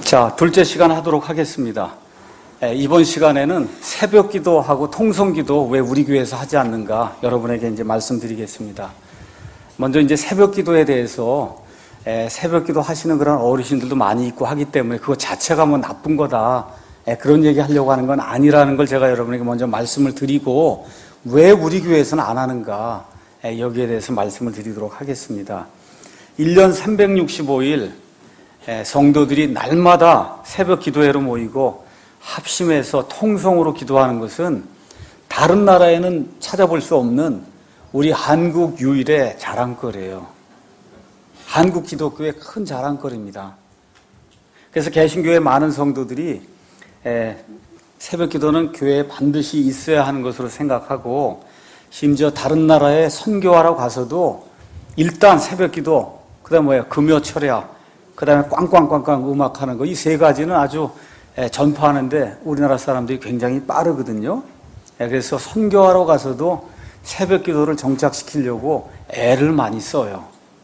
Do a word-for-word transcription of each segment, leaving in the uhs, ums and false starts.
자, 둘째 시간 하도록 하겠습니다. 에, 이번 시간에는 새벽 기도하고 통성 기도 왜 우리 교회에서 하지 않는가 여러분에게 이제 말씀드리겠습니다. 먼저 이제 새벽 기도에 대해서 에, 새벽 기도 하시는 그런 어르신들도 많이 있고 하기 때문에 그거 자체가 뭐 나쁜 거다. 에, 그런 얘기 하려고 하는 건 아니라는 걸 제가 여러분에게 먼저 말씀을 드리고 왜 우리 교회에서는 안 하는가 에, 여기에 대해서 말씀을 드리도록 하겠습니다. 일 년 삼백육십오 일 성도들이 날마다 새벽 기도회로 모이고 합심해서 통성으로 기도하는 것은 다른 나라에는 찾아볼 수 없는 우리 한국 유일의 자랑거리예요. 한국 기독교의 큰 자랑거리입니다. 그래서 개신교의 많은 성도들이 새벽 기도는 교회에 반드시 있어야 하는 것으로 생각하고 심지어 다른 나라에 선교하러 가서도 일단 새벽 기도, 그 다음에 뭐예요? 금요 철야, 그 다음에 꽝꽝꽝꽝 음악하는 거, 이 세 가지는 아주 전파하는데 우리나라 사람들이 굉장히 빠르거든요. 그래서 선교하러 가서도 새벽 기도를 정착시키려고 애를 많이 써요.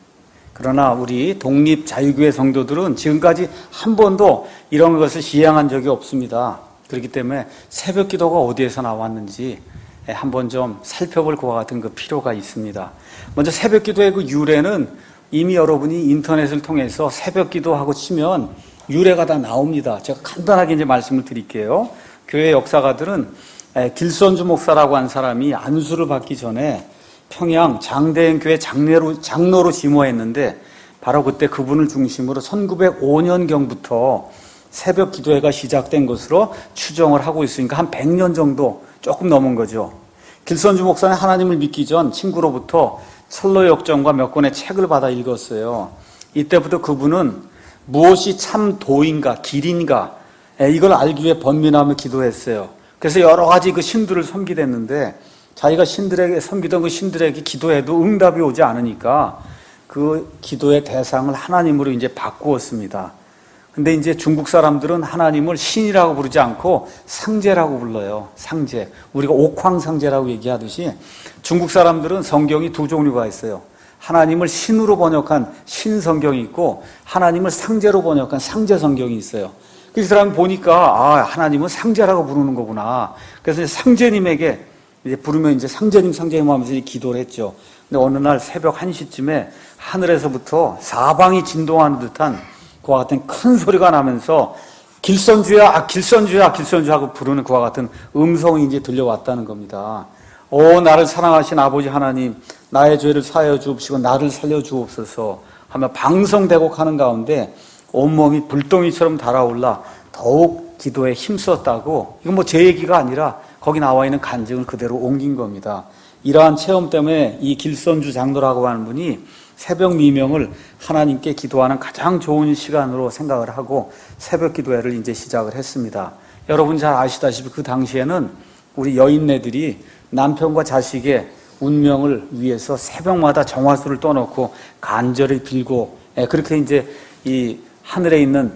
그러나 우리 독립자유교회 성도들은 지금까지 한 번도 이런 것을 시행한 적이 없습니다. 그렇기 때문에 새벽 기도가 어디에서 나왔는지 한번 좀 살펴볼 것과 같은 그 필요가 있습니다. 먼저 새벽 기도의 그 유래는 이미 여러분이 인터넷을 통해서 새벽 기도하고 치면 유래가 다 나옵니다. 제가 간단하게 이제 말씀을 드릴게요. 교회 역사가들은 길선주 목사라고 한 사람이 안수를 받기 전에 평양 장대행 교회 장로로, 장로로 지모했는데 바로 그때 그분을 중심으로 천구백오 년경부터 새벽 기도회가 시작된 것으로 추정을 하고 있으니까 한 백 년 정도 조금 넘은 거죠. 길선주 목사는 하나님을 믿기 전 친구로부터 철로역정과 몇 권의 책을 받아 읽었어요. 이때부터 그분은 무엇이 참 도인가 길인가 이걸 알기 위해 번민하며 기도했어요. 그래서 여러 가지 그 신들을 섬기댔는데 자기가 신들에게 섬기던 그 신들에게 기도해도 응답이 오지 않으니까 그 기도의 대상을 하나님으로 이제 바꾸었습니다. 근데 이제 중국 사람들은 하나님을 신이라고 부르지 않고 상제라고 불러요. 상제. 우리가 옥황상제라고 얘기하듯이 중국 사람들은 성경이 두 종류가 있어요. 하나님을 신으로 번역한 신성경이 있고 하나님을 상제로 번역한 상제 성경이 있어요. 그 사람이 보니까 아, 하나님은 상제라고 부르는 거구나. 그래서 상제님에게 이제 부르면 이제 상제님 상제님 하면서 기도를 했죠. 근데 어느 날 새벽 한 시쯤에 하늘에서부터 사방이 진동하는 듯한 그와 같은 큰 소리가 나면서 길선주야, 아, 길선주야, 길선주 하고 부르는 그와 같은 음성이 이제 들려왔다는 겁니다. 오, 나를 사랑하신 아버지 하나님, 나의 죄를 사하여 주옵시고 나를 살려 주옵소서 하며 방성대곡 하는 가운데 온몸이 불덩이처럼 달아올라 더욱 기도에 힘썼다고. 이건 뭐 제 얘기가 아니라 거기 나와 있는 간증을 그대로 옮긴 겁니다. 이러한 체험 때문에 이 길선주 장로라고 하는 분이 새벽 미명을 하나님께 기도하는 가장 좋은 시간으로 생각을 하고 새벽 기도회를 이제 시작을 했습니다. 여러분 잘 아시다시피 그 당시에는 우리 여인네들이 남편과 자식의 운명을 위해서 새벽마다 정화수를 떠놓고 간절히 빌고 그렇게 이제 이 하늘에 있는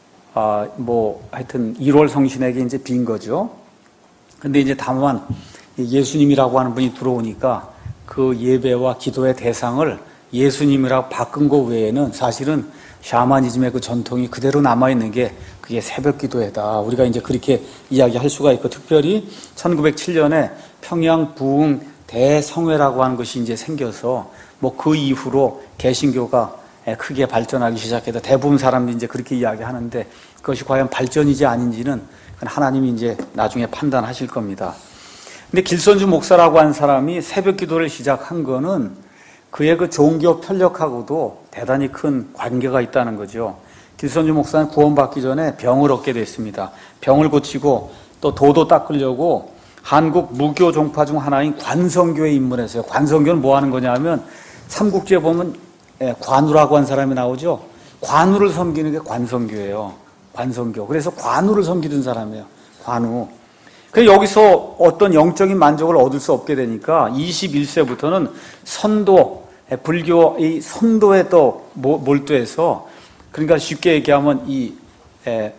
아 뭐 하여튼 일월 성신에게 이제 빈 거죠. 근데 이제 다만 예수님이라고 하는 분이 들어오니까 그 예배와 기도의 대상을 예수님이라고 바꾼 거 외에는 사실은 샤머니즘의 그 전통이 그대로 남아있는 게 그게 새벽 기도회다. 우리가 이제 그렇게 이야기할 수가 있고, 특별히 천구백칠 년에 평양 부흥 대성회라고 하는 것이 이제 생겨서 뭐 그 이후로 개신교가 크게 발전하기 시작해서 대부분 사람들이 이제 그렇게 이야기하는데 그것이 과연 발전이지 아닌지는 하나님이 이제 나중에 판단하실 겁니다. 근데 길선주 목사라고 한 사람이 새벽 기도를 시작한 거는 그의 그 종교 편력하고도 대단히 큰 관계가 있다는 거죠. 길선주 목사는 구원받기 전에 병을 얻게 됐습니다. 병을 고치고 또 도도 닦으려고 한국 무교 종파 중 하나인 관성교에 입문했어요. 관성교는 뭐 하는 거냐면 삼국지에 보면 관우라고 한 사람이 나오죠. 관우를 섬기는 게 관성교예요. 관성교. 그래서 관우를 섬기던 사람이에요. 관우. 그래서 여기서 어떤 영적인 만족을 얻을 수 없게 되니까 이십일 세부터는 선도, 불교의 선도에 또 몰두해서, 그러니까 쉽게 얘기하면 이, 에,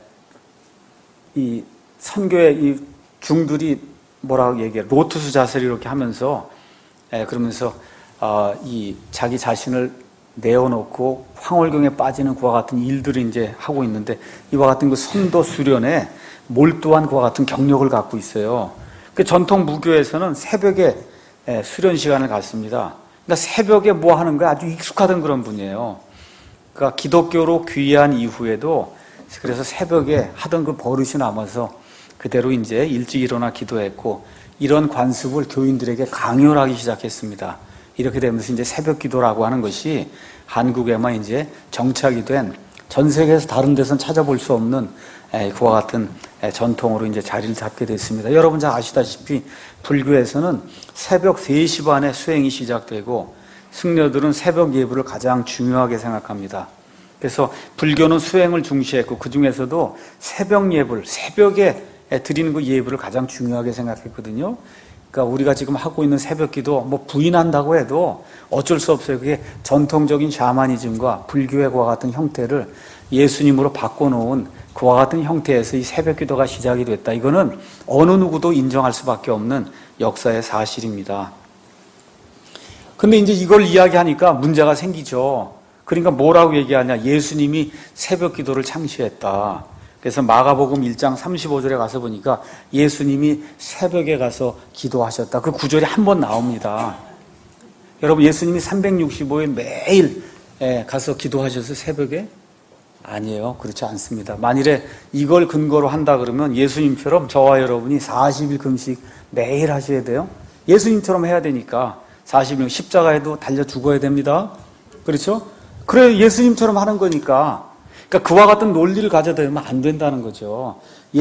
이 선교의 이 중들이 뭐라고 얘기해요? 로투스 자세를 이렇게 하면서, 에, 그러면서, 어, 이 자기 자신을 내어놓고 황홀경에 빠지는 그와 같은 일들을 이제 하고 있는데, 이와 같은 그 선도 수련에 몰두한 그와 같은 경력을 갖고 있어요. 그 전통 무교에서는 새벽에 수련 시간을 갖습니다. 그러니까 새벽에 뭐 하는 거에 아주 익숙하던 그런 분이에요. 그러니까 기독교로 귀한 이후에도 그래서 새벽에 하던 그 버릇이 남아서 그대로 이제 일찍 일어나 기도했고, 이런 관습을 교인들에게 강요를 하기 시작했습니다. 이렇게 되면서 이제 새벽 기도라고 하는 것이 한국에만 이제 정착이 된, 전 세계에서 다른 데서는 찾아볼 수 없는 그와 같은 전통으로 이제 자리를 잡게 됐습니다. 여러분 잘 아시다시피 불교에서는 새벽 세 시 반에 수행이 시작되고, 승려들은 새벽 예불을 가장 중요하게 생각합니다. 그래서 불교는 수행을 중시했고, 그 중에서도 새벽 예불, 새벽에 드리는 그 예불을 가장 중요하게 생각했거든요. 그러니까 우리가 지금 하고 있는 새벽 기도 뭐 부인한다고 해도 어쩔 수 없어요. 그게 전통적인 샤머니즘과 불교의 그와 같은 형태를 예수님으로 바꿔놓은 그와 같은 형태에서 이 새벽 기도가 시작이 됐다. 이거는 어느 누구도 인정할 수밖에 없는 역사의 사실입니다. 근데 이제 이걸 이야기하니까 문제가 생기죠. 그러니까 뭐라고 얘기하냐. 예수님이 새벽 기도를 창시했다. 그래서 마가복음 일 장 삼십오 절에 가서 보니까 예수님이 새벽에 가서 기도하셨다. 그 구절이 한 번 나옵니다. 여러분, 예수님이 삼백육십오 일 매일 가서 기도하셔서 새벽에? 아니에요. 그렇지 않습니다. 만일에 이걸 근거로 한다 그러면 예수님처럼 저와 여러분이 사십 일 금식 매일 하셔야 돼요. 예수님처럼 해야 되니까 사십 일 십자가에도 달려 죽어야 됩니다. 그렇죠? 그래, 예수님처럼 하는 거니까. 그러니까 그와 같은 논리를 가져대면 안 된다는 거죠.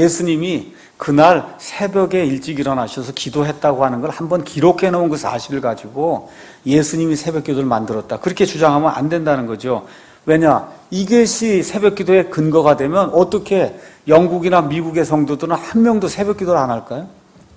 예수님이 그날 새벽에 일찍 일어나셔서 기도했다고 하는 걸 한번 기록해 놓은 그 사실을 가지고 예수님이 새벽 기도를 만들었다, 그렇게 주장하면 안 된다는 거죠. 왜냐? 이것이 새벽 기도의 근거가 되면 어떻게 영국이나 미국의 성도들은 한 명도 새벽 기도를 안 할까요?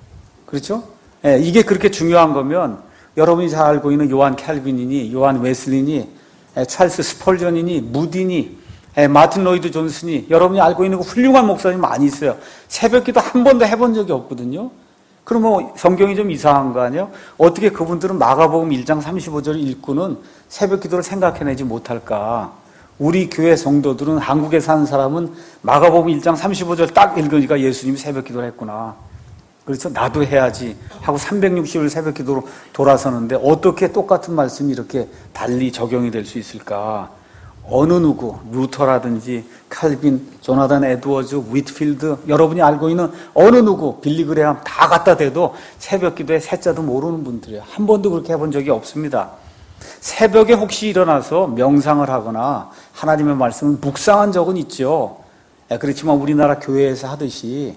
그렇죠? 예, 이게 그렇게 중요한 거면 여러분이 잘 알고 있는 요한 캘빈이니, 요한 웨슬리니, 예, 찰스 스펄전이니, 무디니, 예, 마틴 로이드 존슨이, 여러분이 알고 있는 그 훌륭한 목사님 많이 있어요. 새벽 기도 한 번도 해본 적이 없거든요. 그럼 뭐 성경이 좀 이상한 거 아니에요? 어떻게 그분들은 마가복음 일 장 삼십오 절을 읽고는 새벽 기도를 생각해내지 못할까? 우리 교회 성도들은, 한국에 사는 사람은 마가복음 일 장 삼십오 절 딱 읽으니까 예수님이 새벽 기도를 했구나. 그래서 나도 해야지 하고 삼백육십 일 새벽 기도로 돌아서는데 어떻게 똑같은 말씀이 이렇게 달리 적용이 될 수 있을까? 어느 누구, 루터라든지 칼빈, 조나단 에드워즈, 윗필드, 여러분이 알고 있는 어느 누구, 빌리 그레함 다 갖다 대도 새벽 기도에 새자도 모르는 분들이에요. 한 번도 그렇게 해본 적이 없습니다. 새벽에 혹시 일어나서 명상을 하거나 하나님의 말씀을 묵상한 적은 있죠. 그렇지만 우리나라 교회에서 하듯이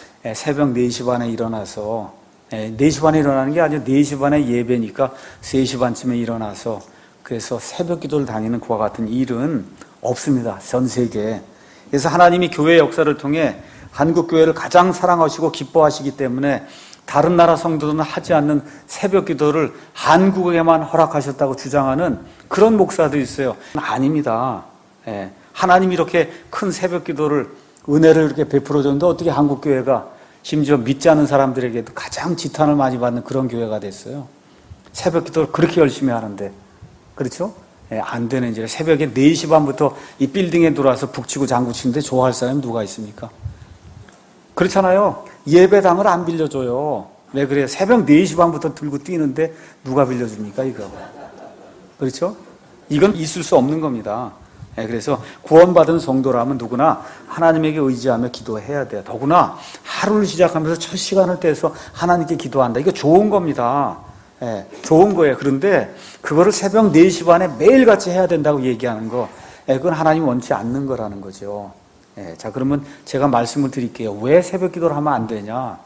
새벽 네 시 반에 일어나서, 네 시 반에 일어나는 게 아니라 네 시 반에 예배니까 세 시 반쯤에 일어나서 그래서 새벽 기도를 다니는 그와 같은 일은 없습니다. 전 세계에. 그래서 하나님이 교회의 역사를 통해 한국 교회를 가장 사랑하시고 기뻐하시기 때문에 다른 나라 성도들은 하지 않는 새벽 기도를 한국에만 허락하셨다고 주장하는 그런 목사들이 있어요. 아닙니다. 예. 하나님이 이렇게 큰 새벽 기도를, 은혜를 이렇게 베풀어 줬는데 어떻게 한국 교회가 심지어 믿지 않는 사람들에게도 가장 지탄을 많이 받는 그런 교회가 됐어요. 새벽 기도를 그렇게 열심히 하는데. 그렇죠? 예, 안 되는 이제 새벽에 네 시 반부터 이 빌딩에 들어와서 북치고 장구치는데 좋아할 사람이 누가 있습니까? 그렇잖아요. 예배당을 안 빌려줘요. 왜 그래요? 새벽 네 시 반부터 들고 뛰는데 누가 빌려줍니까, 이거? 그렇죠? 이건 있을 수 없는 겁니다. 예, 그래서 구원받은 성도라면 누구나 하나님에게 의지하며 기도해야 돼요. 더구나 하루를 시작하면서 첫 시간을 떼서 하나님께 기도한다. 이거 좋은 겁니다. 예, 좋은 거예요. 그런데 그거를 새벽 네 시 반에 매일같이 해야 된다고 얘기하는 거, 예, 그건 하나님 원치 않는 거라는 거죠. 예, 자, 그러면 제가 말씀을 드릴게요. 왜 새벽 기도를 하면 안 되냐?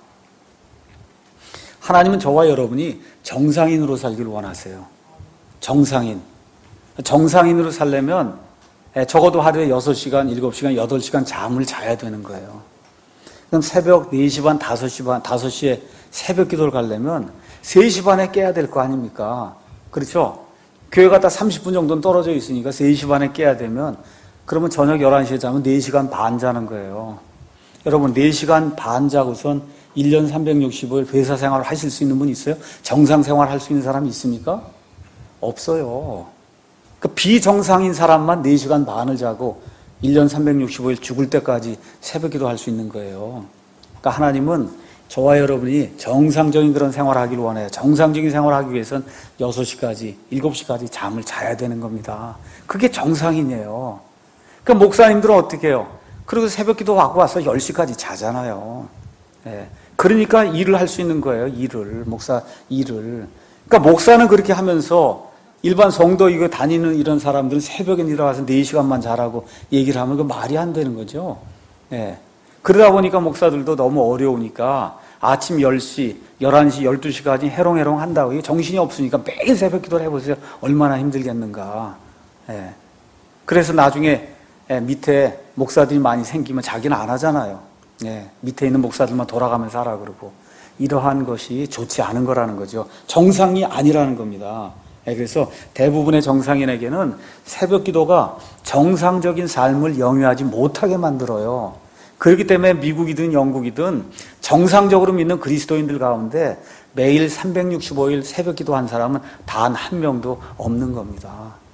하나님은 저와 여러분이 정상인으로 살기를 원하세요. 정상인. 정상인으로 살려면 예, 적어도 하루에 여섯 시간, 일곱 시간, 여덟 시간 잠을 자야 되는 거예요. 그럼 새벽 네 시 반, 다섯 시 반, 다섯 시에 새벽 기도를 가려면 세 시 반에 깨야 될 거 아닙니까? 그렇죠? 교회 갔다 삼십 분 정도는 떨어져 있으니까 세 시 반에 깨야 되면, 그러면 저녁 열한 시에 자면 네 시간 반 자는 거예요. 여러분, 네 시간 반 자고선 일 년 삼백육십오 일 회사 생활을 하실 수 있는 분 있어요? 정상 생활 할 수 있는 사람이 있습니까? 없어요. 그 비정상인 사람만 네 시간 반을 자고 일 년 삼백육십오 일 죽을 때까지 새벽 기도 할 수 있는 거예요. 그러니까 하나님은 저와 여러분이 정상적인 그런 생활을 하기를 원해요. 정상적인 생활을 하기 위해서는 여섯 시까지, 일곱 시까지 잠을 자야 되는 겁니다. 그게 정상이에요. 그러니까 목사님들은 어떻게 해요? 그리고 새벽 기도 하고 와서 열 시까지 자잖아요. 예. 그러니까 일을 할 수 있는 거예요. 일을. 목사 일을. 그러니까 목사는 그렇게 하면서 일반 성도 이거 다니는 이런 사람들은 새벽에 일어나서 네 시간만 자라고 얘기를 하면 그 말이 안 되는 거죠. 예. 그러다 보니까 목사들도 너무 어려우니까 아침 열 시, 열한 시, 열두 시까지 해롱해롱 한다고. 이게 정신이 없으니까 매일 새벽 기도를 해보세요. 얼마나 힘들겠는가. 예. 그래서 나중에 예, 밑에 목사들이 많이 생기면 자기는 안 하잖아요. 예. 밑에 있는 목사들만 돌아가면서 하라 그러고. 이러한 것이 좋지 않은 거라는 거죠. 정상이 아니라는 겁니다. 예, 그래서 대부분의 정상인에게는 새벽 기도가 정상적인 삶을 영위하지 못하게 만들어요. 그렇기 때문에 미국이든 영국이든 정상적으로 믿는 그리스도인들 가운데 매일 삼백육십오 일 새벽 기도한 사람은 단 한 명도 없는 겁니다.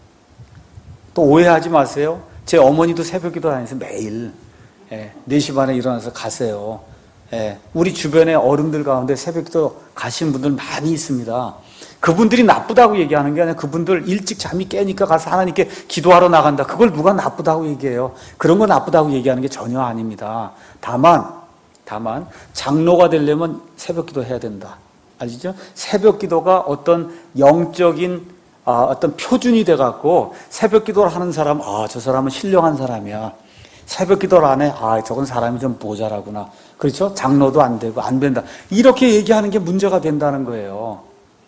또 오해하지 마세요. 제 어머니도 새벽 기도 다니면서 매일 예, 네 시 반에 일어나서 가세요. 예, 우리 주변의 어른들 가운데 새벽 기도 가신 분들 많이 있습니다. 그분들이 나쁘다고 얘기하는 게 아니라 그분들 일찍 잠이 깨니까 가서 하나님께 기도하러 나간다. 그걸 누가 나쁘다고 얘기해요? 그런 거 나쁘다고 얘기하는 게 전혀 아닙니다. 다만, 다만 장로가 되려면 새벽 기도 해야 된다. 아시죠? 새벽 기도가 어떤 영적인 아, 어떤 표준이 돼갖고 새벽 기도를 하는 사람, 아, 저 사람은 신령한 사람이야. 새벽 기도를 안 해. 아, 저건 사람이 좀 모자라구나. 그렇죠? 장로도 안 되고 안 된다. 이렇게 얘기하는 게 문제가 된다는 거예요.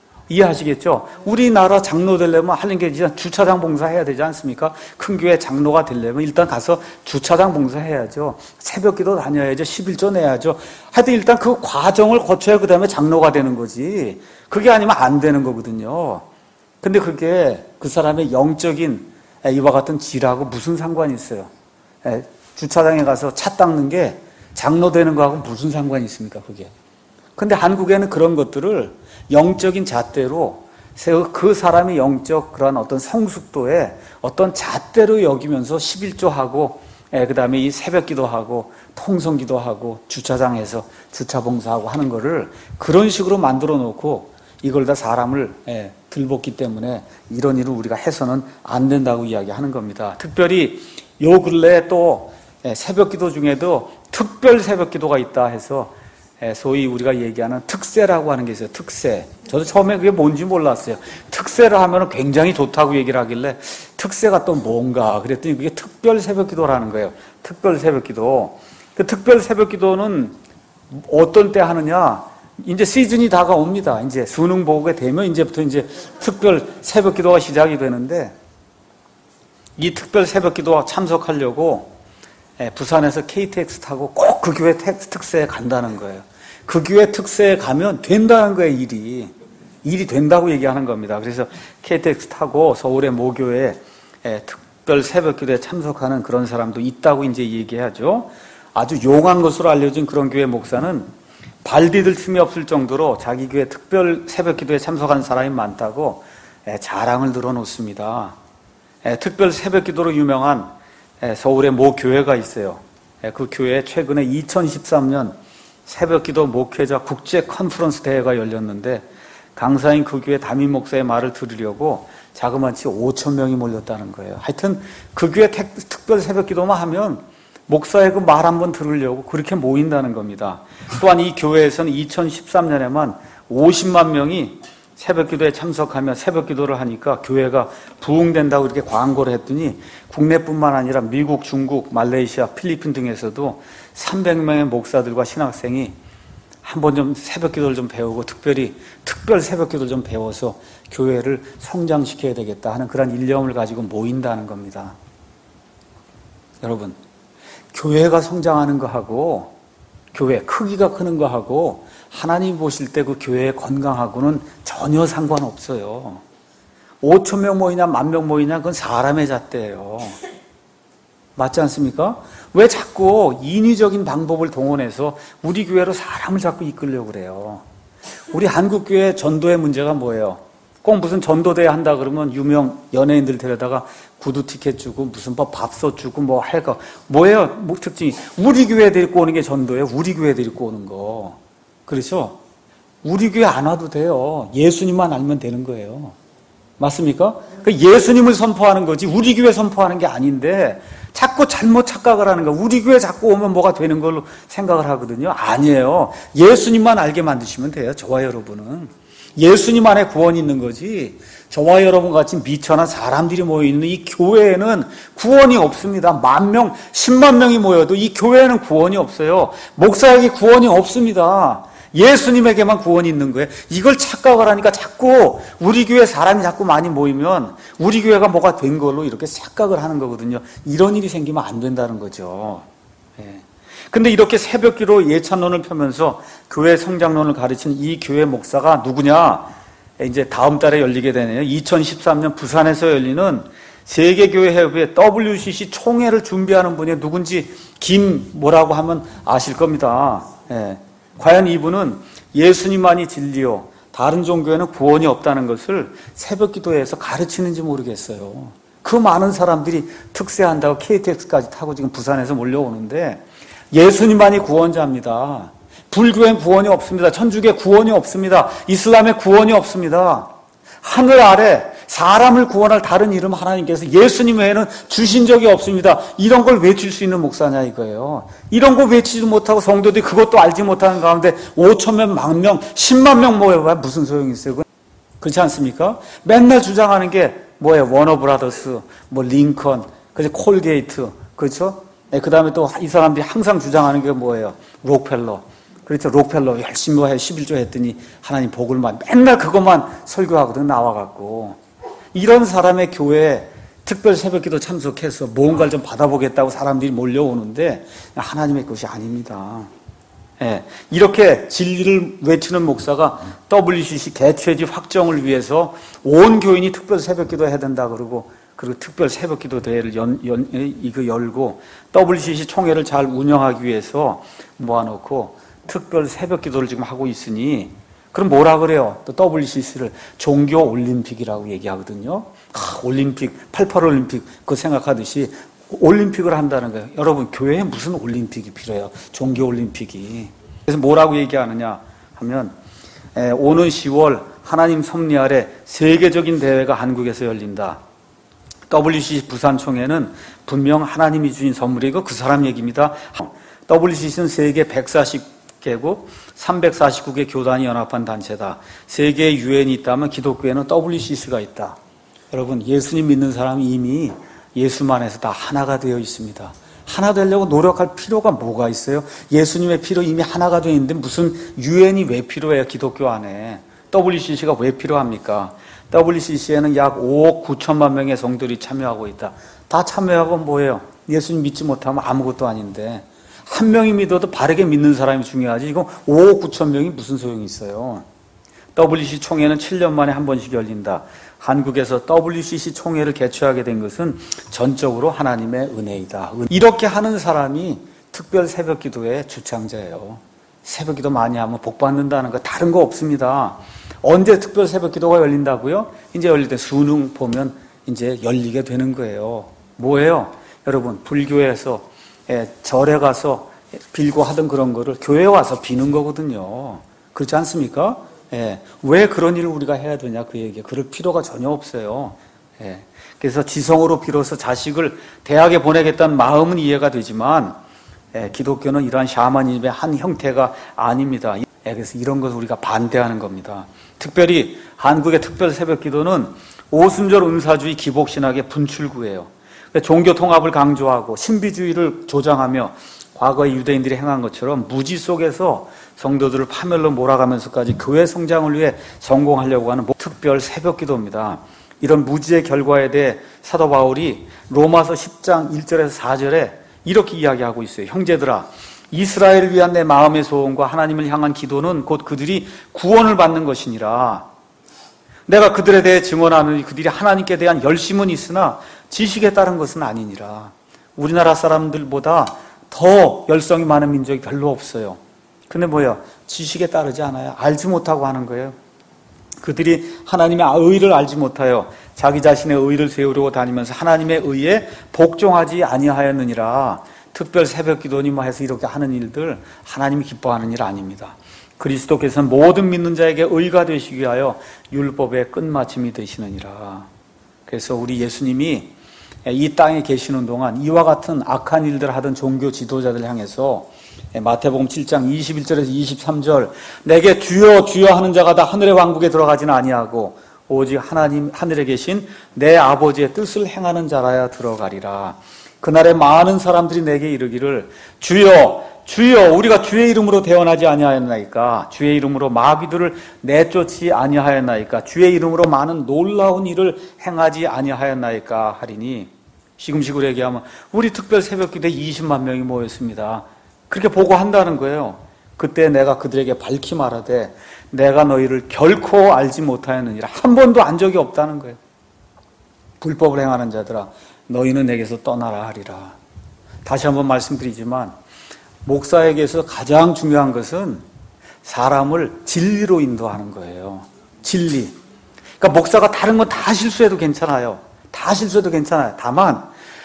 이해하시겠죠? 우리나라 장로 되려면 하는 게 이제 주차장 봉사해야 되지 않습니까? 큰 교회 장로가 되려면 일단 가서 주차장 봉사해야죠. 새벽 기도 다녀야죠. 십일조 내야죠. 하여튼 일단 그 과정을 거쳐야 그 다음에 장로가 되는 거지. 그게 아니면 안 되는 거거든요. 근데 그게 그 사람의 영적인 이와 같은 질하고 무슨 상관이 있어요? 주차장에 가서 차 닦는 게 장로 되는 거하고 무슨 상관이 있습니까? 그게. 근데 한국에는 그런 것들을 영적인 잣대로 그 사람의 영적 그런 어떤 성숙도에 어떤 잣대로 여기면서 십일조하고 그 다음에 이 새벽 기도하고 통성 기도하고 주차장에서 주차 봉사하고 하는 거를 그런 식으로 만들어 놓고 이걸 다 사람을 들볶기 때문에 이런 일을 우리가 해서는 안 된다고 이야기하는 겁니다. 특별히 요 근래에 또 새벽 기도 중에도 특별 새벽 기도가 있다 해서 소위 우리가 얘기하는 특세라고 하는 게 있어요. 특세. 저도 처음에 그게 뭔지 몰랐어요. 특세를 하면 굉장히 좋다고 얘기를 하길래 특세가 또 뭔가 그랬더니 그게 특별 새벽 기도라는 거예요. 특별 새벽 기도. 그 특별 새벽 기도는 어떤 때 하느냐? 이제 시즌이 다가옵니다. 이제 수능 보게 되면 이제부터 이제 특별 새벽 기도가 시작이 되는데 이 특별 새벽 기도와 참석하려고 부산에서 케이티엑스 타고 꼭 그 교회 특세에 간다는 거예요. 그 교회 특세에 가면 된다는 거예요, 일이. 일이 된다고 얘기하는 겁니다. 그래서 케이티엑스 타고 서울의 모교에 특별 새벽 기도에 참석하는 그런 사람도 있다고 이제 얘기하죠. 아주 용한 것으로 알려진 그런 교회 목사는 발 디딜 틈이 없을 정도로 자기 교회 특별 새벽 기도에 참석한 사람이 많다고 자랑을 늘어놓습니다. 특별 새벽 기도로 유명한 서울의 모 교회가 있어요. 그 교회에 최근에 이천십삼 년 새벽 기도 목회자 국제 컨퍼런스 대회가 열렸는데 강사인 그 교회 담임 목사의 말을 들으려고 자그마치 오천 명이 몰렸다는 거예요. 하여튼 그 교회 특별 새벽 기도만 하면 목사의 그 말 한번 들으려고 그렇게 모인다는 겁니다. 또한 이 교회에서는 이천십삼 년에만 오십만 명이 새벽 기도에 참석하며 새벽 기도를 하니까 교회가 부흥된다고 이렇게 광고를 했더니 국내뿐만 아니라 미국, 중국, 말레이시아, 필리핀 등에서도 삼백 명의 목사들과 신학생이 한번 좀 새벽 기도를 좀 배우고 특별히 특별 새벽 기도를 좀 배워서 교회를 성장시켜야 되겠다 하는 그런 일념을 가지고 모인다는 겁니다. 여러분, 교회가 성장하는 거하고 교회 크기가 크는 거하고 하나님 보실 때 그 교회의 건강하고는 전혀 상관없어요. 오천 명 모이냐 만 명 모이냐 그건 사람의 잣대예요. 맞지 않습니까? 왜 자꾸 인위적인 방법을 동원해서 우리 교회로 사람을 자꾸 이끌려고 그래요? 우리 한국교회 전도의 문제가 뭐예요? 꼭 무슨 전도대회 한다 그러면 유명 연예인들 데려다가 구두 티켓 주고 무슨 뭐 밥솥 주고 뭐 할까. 뭐예요? 뭐 특징이. 우리 교회 데리고 오는 게 전도예요. 우리 교회 데리고 오는 거. 그렇죠? 우리 교회 안 와도 돼요. 예수님만 알면 되는 거예요. 맞습니까? 예수님을 선포하는 거지 우리 교회 선포하는 게 아닌데 자꾸 잘못 착각을 하는 거야. 우리 교회 자꾸 오면 뭐가 되는 걸로 생각을 하거든요. 아니에요. 예수님만 알게 만드시면 돼요. 저와 여러분은. 예수님 안에 구원이 있는 거지 저와 여러분 같이 미천한 사람들이 모여있는 이 교회에는 구원이 없습니다. 만 명, 십만 명이 모여도 이 교회에는 구원이 없어요. 목사에게 구원이 없습니다. 예수님에게만 구원이 있는 거예요. 이걸 착각을 하니까 자꾸 우리 교회 사람이 자꾸 많이 모이면 우리 교회가 뭐가 된 걸로 이렇게 착각을 하는 거거든요. 이런 일이 생기면 안 된다는 거죠. 예. 근데 이렇게 새벽기로 예찬론을 펴면서 교회 성장론을 가르치는 이 교회 목사가 누구냐? 이제 다음 달에 열리게 되네요. 이천십삼 년 부산에서 열리는 세계교회협회 더블유씨씨 총회를 준비하는 분이 누군지 김 뭐라고 하면 아실 겁니다. 예. 과연 이분은 예수님만이 진리요 다른 종교에는 구원이 없다는 것을 새벽기도에서 가르치는지 모르겠어요. 그 많은 사람들이 특세한다고 케이티엑스까지 타고 지금 부산에서 몰려오는데 예수님만이 구원자입니다. 불교엔 구원이 없습니다. 천주교에 구원이 없습니다. 이슬람에 구원이 없습니다. 하늘 아래 사람을 구원할 다른 이름 하나님께서 예수님 외에는 주신 적이 없습니다. 이런 걸 외칠 수 있는 목사냐 이거예요. 이런 거 외치지 못하고 성도들이 그것도 알지 못하는 가운데 오천 명, 만 명, 십만 명 모여봐야 무슨 소용이 있어요. 그렇지 않습니까? 맨날 주장하는 게 뭐예요? 워너브라더스, 뭐 링컨, 그래서 콜게이트, 그렇죠? 네, 그 다음에 또 이 사람들이 항상 주장하는 게 뭐예요? 록펠러. 그렇죠. 록펠러 열심히 해 십일 조 했더니 하나님 복을 만 맨날 그것만 설교하거든 나와갖고. 이런 사람의 교회에 특별 새벽기도 참석해서 뭔가를 좀 받아보겠다고 사람들이 몰려오는데 하나님의 것이 아닙니다. 예, 이렇게 진리를 외치는 목사가 더블유씨씨 개최지 확정을 위해서 온 교인이 특별 새벽기도 해야 된다 그러고 그리고 특별 새벽기도 대회를 연, 연, 이거 열고 더블유씨씨 총회를 잘 운영하기 위해서 모아놓고 특별 새벽기도를 지금 하고 있으니 그럼 뭐라 그래요? 또 더블유씨씨를 종교 올림픽이라고 얘기하거든요. 아, 올림픽, 팔십팔 올림픽 그거 생각하듯이 올림픽을 한다는 거예요. 여러분 교회에 무슨 올림픽이 필요해요? 종교 올림픽이. 그래서 뭐라고 얘기하느냐 하면 에, 오는 시월 하나님 섭리 아래 세계적인 대회가 한국에서 열린다. 더블유씨씨 부산 총회는 분명 하나님이 주신 선물이고 그 사람 얘기입니다. 더블유씨씨는 세계 백사십 개국 삼백사십구 개 교단이 연합한 단체다. 세계에 유엔이 있다면 기독교에는 더블유씨씨가 있다. 여러분 예수님 믿는 사람이 이미 예수만 해서 다 하나가 되어 있습니다. 하나 되려고 노력할 필요가 뭐가 있어요? 예수님의 피로 이미 하나가 되어 있는데 무슨 유엔이 왜 필요해요? 기독교 안에. 더블유씨씨가 왜 필요합니까? 더블유씨씨에는 약 오억 구천만 명의 성도들이 참여하고 있다. 다 참여하고 뭐예요? 예수님 믿지 못하면 아무것도 아닌데 한 명이 믿어도 바르게 믿는 사람이 중요하지 이거 오억 구천 명이 무슨 소용이 있어요. 더블유씨씨 총회는 칠 년 만에 한 번씩 열린다. 한국에서 더블유씨씨 총회를 개최하게 된 것은 전적으로 하나님의 은혜이다. 이렇게 하는 사람이 특별 새벽기도의 주창자예요. 새벽기도 많이 하면 복 받는다는 거 다른 거 없습니다. 언제 특별 새벽기도가 열린다고요? 이제 열릴 때 수능 보면 이제 열리게 되는 거예요. 뭐예요? 여러분 불교에서 예, 절에 가서 빌고 하던 그런 거를 교회에 와서 비는 거거든요. 그렇지 않습니까? 예, 왜 그런 일을 우리가 해야 되냐 그 얘기예요. 그럴 필요가 전혀 없어요. 예, 그래서 지성으로 빌어서 자식을 대학에 보내겠다는 마음은 이해가 되지만 예, 기독교는 이러한 샤머니즘의 한 형태가 아닙니다. 예, 그래서 이런 것을 우리가 반대하는 겁니다. 특별히 한국의 특별 새벽기도는 오순절 은사주의 기복신학의 분출구예요. 종교 통합을 강조하고 신비주의를 조장하며 과거의 유대인들이 행한 것처럼 무지 속에서 성도들을 파멸로 몰아가면서까지 교회 성장을 위해 성공하려고 하는 특별 새벽기도입니다. 이런 무지의 결과에 대해 사도 바울이 로마서 십 장 일 절에서 사 절에 이렇게 이야기하고 있어요. 형제들아, 이스라엘을 위한 내 마음의 소원과 하나님을 향한 기도는 곧 그들이 구원을 받는 것이니라. 내가 그들에 대해 증언하느니 그들이 하나님께 대한 열심은 있으나 지식에 따른 것은 아니니라. 우리나라 사람들보다 더 열성이 많은 민족이 별로 없어요. 근데 뭐야? 지식에 따르지 않아요. 알지 못하고 하는 거예요. 그들이 하나님의 의를 알지 못하여 자기 자신의 의를 세우려고 다니면서 하나님의 의에 복종하지 아니하였느니라. 특별 새벽기도니 뭐 해서 이렇게 하는 일들 하나님이 기뻐하는 일 아닙니다. 그리스도께서는 모든 믿는 자에게 의가 되시기 위하여 율법의 끝마침이 되시느니라. 그래서 우리 예수님이 이 땅에 계시는 동안 이와 같은 악한 일들을 하던 종교 지도자들 향해서 마태복음 칠 장 이십일 절에서 이십삼 절 내게 주여 주여 하는 자가 다 하늘의 왕국에 들어가지는 아니하고 오직 하나님 하늘에 계신 내 아버지의 뜻을 행하는 자라야 들어가리라. 그날에 많은 사람들이 내게 이르기를 주여 주여 우리가 주의 이름으로 대언하지 아니하였나이까? 주의 이름으로 마귀들을 내쫓지 아니하였나이까? 주의 이름으로 많은 놀라운 일을 행하지 아니하였나이까? 하리니 시금식으로 얘기하면 우리 특별 새벽기도에 이십만 명이 모였습니다. 그렇게 보고한다는 거예요. 그때 내가 그들에게 밝히 말하되 내가 너희를 결코 알지 못하였느니라. 한 번도 안 적이 없다는 거예요. 불법을 행하는 자들아 너희는 내게서 떠나라 하리라. 다시 한번 말씀드리지만 목사에게서 가장 중요한 것은 사람을 진리로 인도하는 거예요. 진리. 그러니까 목사가 다른 건 다 실수해도 괜찮아요. 다 실수해도 괜찮아요. 다만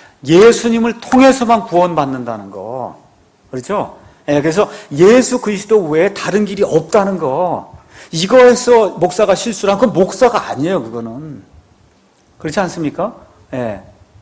예수님을 통해서만 구원받는다는 거. 그렇죠? 예, 그래서 예수 그리스도 외에 다른 길이 없다는 거. 이거에서 목사가 실수란 건 목사가 아니에요. 그거는. 그렇지 않습니까? 예.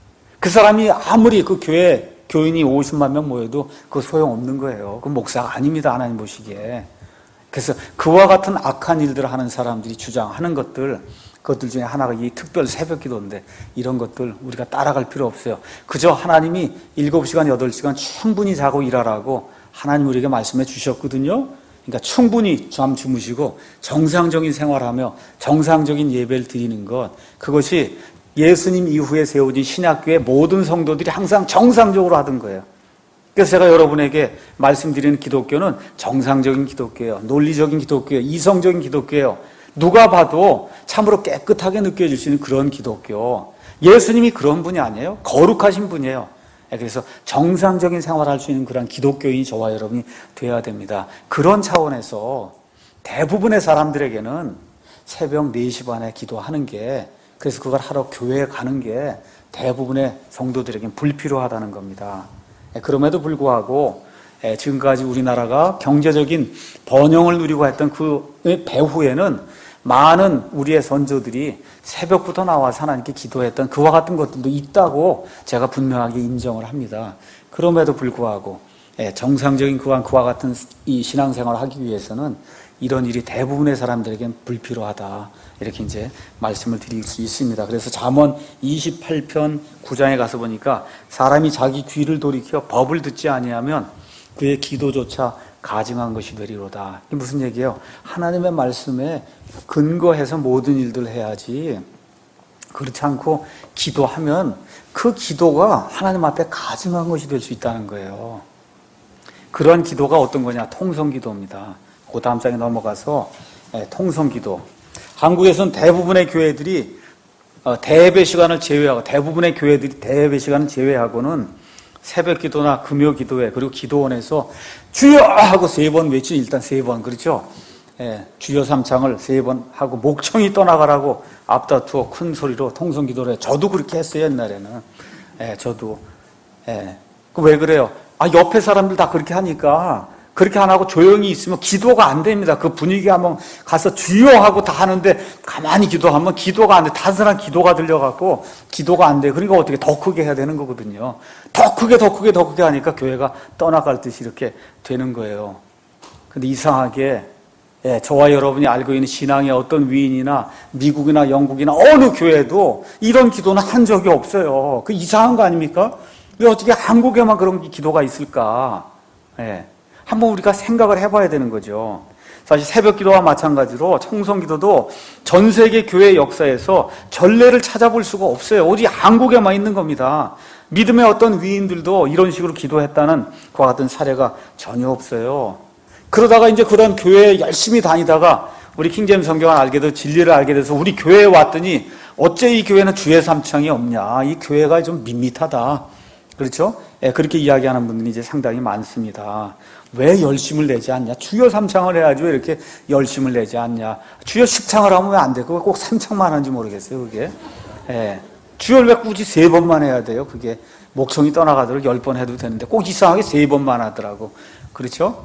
그 사람이 아무리 그 교회 교인이 오십만 명 모여도 그거 소용없는 거예요. 그건 목사가 아닙니다. 하나님 보시기에. 그래서 그와 같은 악한 일들을 하는 사람들이 주장하는 것들, 그것들 중에 하나가 이 특별 새벽 기도인데 이런 것들 우리가 따라갈 필요 없어요. 그저 하나님이 일곱 시간, 여덟 시간 충분히 자고 일하라고 하나님 우리에게 말씀해 주셨거든요. 그러니까 충분히 잠 주무시고 정상적인 생활하며 정상적인 예배를 드리는 것, 그것이 예수님 이후에 세워진 신약교회 모든 성도들이 항상 정상적으로 하던 거예요. 그래서 제가 여러분에게 말씀드리는 기독교는 정상적인 기독교예요. 논리적인 기독교예요. 이성적인 기독교예요. 누가 봐도 참으로 깨끗하게 느껴질 수 있는 그런 기독교. 예수님이 그런 분이 아니에요. 거룩하신 분이에요. 그래서 정상적인 생활을 할 수 있는 그런 기독교인이 저와 여러분이 되어야 됩니다. 그런 차원에서 대부분의 사람들에게는 새벽 네 시 반에 기도하는 게, 그래서 그걸 하러 교회에 가는 게 대부분의 성도들에게는 불필요하다는 겁니다. 그럼에도 불구하고 지금까지 우리나라가 경제적인 번영을 누리고 했던 그 배후에는 많은 우리의 선조들이 새벽부터 나와서 하나님께 기도했던 그와 같은 것들도 있다고 제가 분명하게 인정을 합니다. 그럼에도 불구하고 정상적인 그와 그와 같은 이 신앙생활을 하기 위해서는 이런 일이 대부분의 사람들에게는 불필요하다, 이렇게 이제 말씀을 드릴 수 있습니다. 그래서 잠언 이십팔 편 구 장에 가서 보니까 사람이 자기 귀를 돌이켜 법을 듣지 아니하면 그의 기도조차 가증한 것이 되리로다. 이게 무슨 얘기예요? 하나님의 말씀에 근거해서 모든 일들을 해야지, 그렇지 않고 기도하면 그 기도가 하나님 앞에 가증한 것이 될 수 있다는 거예요. 그런 기도가 어떤 거냐? 통성기도입니다. 그 다음 장에 넘어가서 통성기도. 한국에서는 대부분의 교회들이 대예배 시간을 제외하고, 대부분의 교회들이 대예배 시간을 제외하고는 새벽 기도나 금요 기도회, 그리고 기도원에서 주여 하고 세 번 외치, 일단 세 번, 그렇죠? 예, 주여 삼창을 세 번 하고 목청이 떠나가라고 앞다투어 큰 소리로 통성 기도를 해. 저도 그렇게 했어요, 옛날에는. 예, 저도. 예. 그 왜 그래요? 아, 옆에 사람들 다 그렇게 하니까 그렇게 안 하고 조용히 있으면 기도가 안 됩니다. 그 분위기 한번 가서 주여 하고 다 하는데 가만히 기도하면 기도가 안 돼. 단순한 기도가 들려갖고 기도가 안 돼. 그러니까 어떻게 더 크게 해야 되는 거거든요. 더 크게 더 크게 더 크게 하니까 교회가 떠나갈 듯이 이렇게 되는 거예요. 근데 이상하게 예, 저와 여러분이 알고 있는 신앙의 어떤 위인이나 미국이나 영국이나 어느 교회도 이런 기도는 한 적이 없어요. 그 이상한 거 아닙니까? 왜 어떻게 한국에만 그런 기도가 있을까? 예. 한번 우리가 생각을 해봐야 되는 거죠. 사실 새벽 기도와 마찬가지로 청송 기도도 전 세계 교회 역사에서 전례를 찾아볼 수가 없어요. 오직 한국에만 있는 겁니다. 믿음의 어떤 위인들도 이런 식으로 기도했다는 그와 같은 사례가 전혀 없어요. 그러다가 이제 그런 교회에 열심히 다니다가 우리 킹제임스 성경을 알게 돼서 진리를 알게 돼서 우리 교회에 왔더니 어째 이 교회는 주의 삼창이 없냐. 이 교회가 좀 밋밋하다. 그렇죠? 예, 그렇게 이야기하는 분들이 이제 상당히 많습니다. 왜 열심을 내지 않냐? 주여 삼창을 해야지 왜 이렇게 열심을 내지 않냐? 주여 십창을 하면 왜 안 돼? 그거 꼭 삼창만 하는지 모르겠어요, 그게. 예. 주여를 왜 굳이 세 번만 해야 돼요? 그게 목청이 떠나가도록 열 번 해도 되는데 꼭 이상하게 세 번만 하더라고. 그렇죠?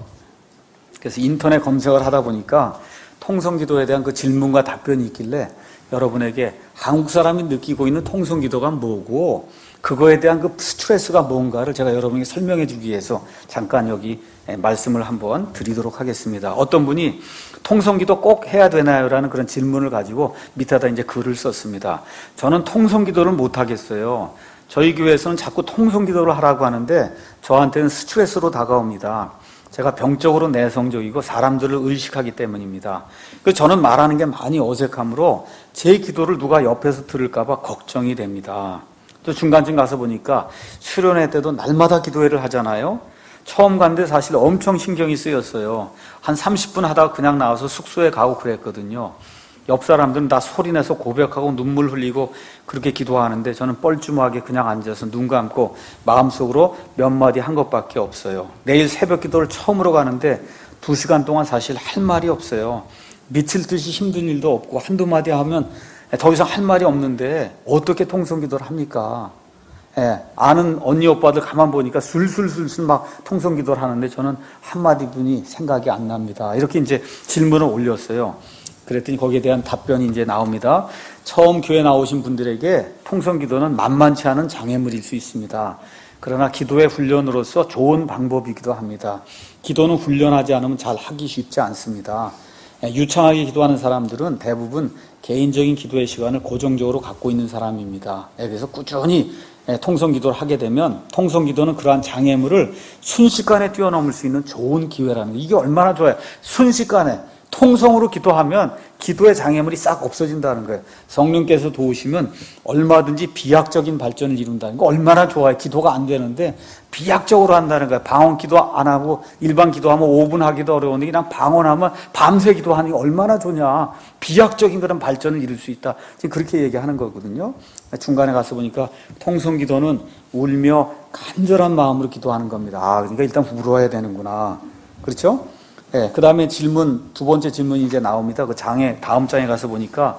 그래서 인터넷 검색을 하다 보니까 통성기도에 대한 그 질문과 답변이 있길래 여러분에게 한국 사람이 느끼고 있는 통성기도가 뭐고 그거에 대한 그 스트레스가 뭔가를 제가 여러분에게 설명해 주기 위해서 잠깐 여기 말씀을 한번 드리도록 하겠습니다. 어떤 분이 통성기도 꼭 해야 되나요? 라는 그런 질문을 가지고 밑에다 이제 글을 썼습니다. 저는 통성기도를 못 하겠어요. 저희 교회에서는 자꾸 통성기도를 하라고 하는데 저한테는 스트레스로 다가옵니다. 제가 병적으로 내성적이고 사람들을 의식하기 때문입니다. 그래서 저는 말하는 게 많이 어색하므로 제 기도를 누가 옆에서 들을까 봐 걱정이 됩니다. 또 중간쯤 가서 보니까 수련회 때도 날마다 기도회를 하잖아요. 처음 갔는데 사실 엄청 신경이 쓰였어요. 한 삼십 분 하다가 그냥 나와서 숙소에 가고 그랬거든요. 옆 사람들은 다 소리내서 고백하고 눈물 흘리고 그렇게 기도하는데 저는 뻘쭘하게 그냥 앉아서 눈 감고 마음속으로 몇 마디 한 것밖에 없어요. 내일 새벽 기도를 처음으로 가는데 두 시간 동안 사실 할 말이 없어요. 미칠 듯이 힘든 일도 없고 한두 마디 하면 더 이상 할 말이 없는데 어떻게 통성기도를 합니까? 예, 아는 언니 오빠들 가만 보니까 술술술술 막 통성기도를 하는데 저는 한마디 분이 생각이 안 납니다. 이렇게 이제 질문을 올렸어요. 그랬더니 거기에 대한 답변이 이제 나옵니다. 처음 교회 나오신 분들에게 통성기도는 만만치 않은 장애물일 수 있습니다. 그러나 기도의 훈련으로서 좋은 방법이기도 합니다. 기도는 훈련하지 않으면 잘 하기 쉽지 않습니다. 유창하게 기도하는 사람들은 대부분 개인적인 기도의 시간을 고정적으로 갖고 있는 사람입니다. 그래서 꾸준히 통성기도를 하게 되면 통성기도는 그러한 장애물을 순식간에 뛰어넘을 수 있는 좋은 기회라는 거. 이게 얼마나 좋아요. 순식간에 통성으로 기도하면 기도의 장애물이 싹 없어진다는 거예요. 성령께서 도우시면 얼마든지 비약적인 발전을 이룬다는 거 얼마나 좋아요. 기도가 안 되는데 비약적으로 한다는 거예요. 방언 기도 안 하고 일반 기도하면 오 분 하기도 어려운데 그냥 방언하면 밤새 기도하는 게 얼마나 좋냐. 비약적인 그런 발전을 이룰 수 있다. 지금 그렇게 얘기하는 거거든요. 중간에 가서 보니까 통성기도는 울며 간절한 마음으로 기도하는 겁니다. 아, 그러니까 일단 울어야 되는구나. 그렇죠? 네, 그 다음에 질문, 두 번째 질문이 이제 나옵니다. 그 장에, 다음 장에 가서 보니까,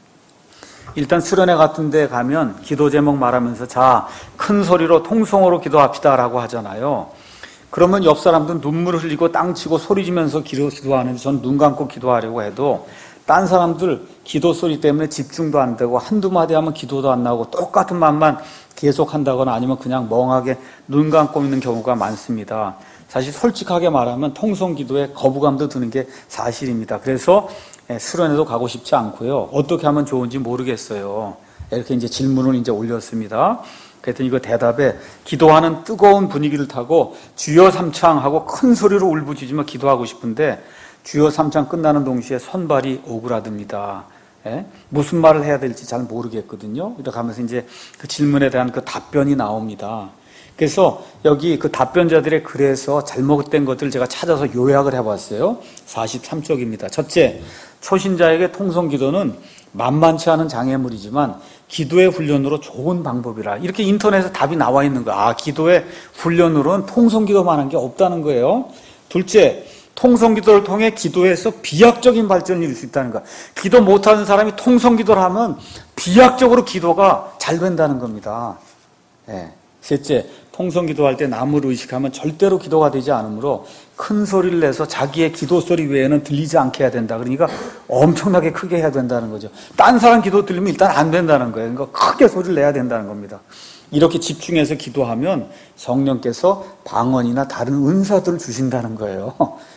일단 수련회 같은 데 가면 기도 제목 말하면서, 자, 큰 소리로 통성으로 기도합시다 라고 하잖아요. 그러면 옆 사람들은 눈물을 흘리고 땅 치고 소리 지면서 기도, 기도하는데 전 눈 감고 기도하려고 해도, 딴 사람들 기도 소리 때문에 집중도 안 되고, 한두 마디 하면 기도도 안 나오고, 똑같은 말만 계속 한다거나 아니면 그냥 멍하게 눈 감고 있는 경우가 많습니다. 사실 솔직하게 말하면 통성기도에 거부감도 드는 게 사실입니다. 그래서 수련회도 가고 싶지 않고요. 어떻게 하면 좋은지 모르겠어요. 이렇게 이제 질문을 이제 올렸습니다. 그랬더니 이거 대답에 기도하는 뜨거운 분위기를 타고 주여 삼창하고 큰 소리로 울부짖으며 기도하고 싶은데 주여 삼창 끝나는 동시에 손발이 오그라듭니다. 예? 무슨 말을 해야 될지 잘 모르겠거든요. 이렇게 하면서 이제 그 질문에 대한 그 답변이 나옵니다. 그래서 여기 그 답변자들의 글에서 잘못된 것들을 제가 찾아서 요약을 해봤어요. 사십삼 쪽입니다. 첫째, 초신자에게 통성기도는 만만치 않은 장애물이지만 기도의 훈련으로 좋은 방법이라. 이렇게 인터넷에 답이 나와 있는 거야. 아, 기도의 훈련으로는 통성기도만 한 게 없다는 거예요. 둘째, 통성기도를 통해 기도에서 비약적인 발전을 이룰 수 있다는 거야. 기도 못하는 사람이 통성기도를 하면 비약적으로 기도가 잘 된다는 겁니다. 네. 셋째, 통성기도할 때 남을 의식하면 절대로 기도가 되지 않으므로 큰 소리를 내서 자기의 기도 소리 외에는 들리지 않게 해야 된다. 그러니까 엄청나게 크게 해야 된다는 거죠. 딴 사람 기도 들리면 일단 안 된다는 거예요. 그러니까 크게 소리를 내야 된다는 겁니다. 이렇게 집중해서 기도하면 성령께서 방언이나 다른 은사들을 주신다는 거예요.